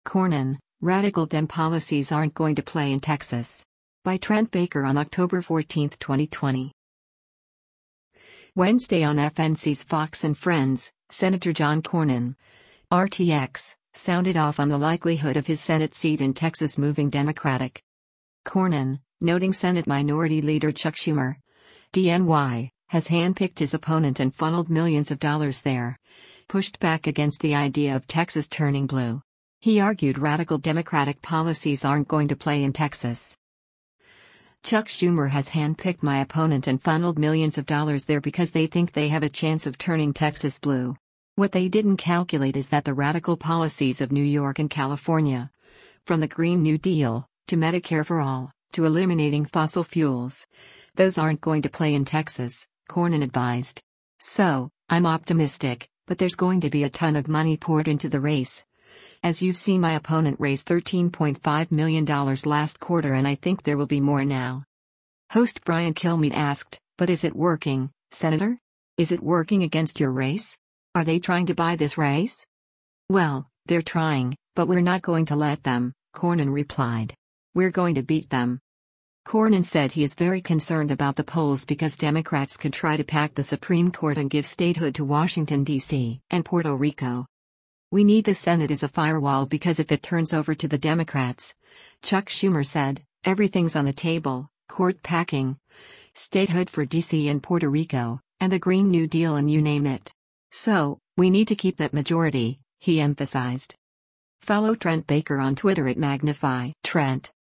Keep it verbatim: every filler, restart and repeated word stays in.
Cornyn, radical Dem policies aren't going to play in Texas. By Trent Baker on October fourteenth, twenty twenty. Wednesday on F N C's Fox and Friends, Senator John Cornyn, R T X, sounded off on the likelihood of his Senate seat in Texas moving Democratic. Cornyn, noting Senate Minority Leader Chuck Schumer, D N Y, has handpicked his opponent and funneled millions of dollars there, pushed back against the idea of Texas turning blue. He argued radical Democratic policies aren't going to play in Texas. Chuck Schumer has handpicked my opponent and funneled millions of dollars there because they think they have a chance of turning Texas blue. What they didn't calculate is that the radical policies of New York and California, from the Green New Deal, to Medicare for All, to eliminating fossil fuels, those aren't going to play in Texas, Cornyn advised. So, I'm optimistic, but there's going to be a ton of money poured into the race. As you've seen, my opponent raised thirteen point five million dollars last quarter, and I think there will be more now. Host Brian Kilmeade asked, "But is it working, Senator? Is it working against your race? Are they trying to buy this race?" "Well, they're trying, but we're not going to let them," Cornyn replied. "We're going to beat them." Cornyn said he is very concerned about the polls because Democrats could try to pack the Supreme Court and give statehood to Washington, D C and Puerto Rico. "We need the Senate as a firewall because if it turns over to the Democrats," Chuck Schumer said, "everything's on the table: court packing, statehood for D C and Puerto Rico, and the Green New Deal, and you name it. So, we need to keep that majority," he emphasized. Follow Trent Baker on Twitter at Magnify Trent.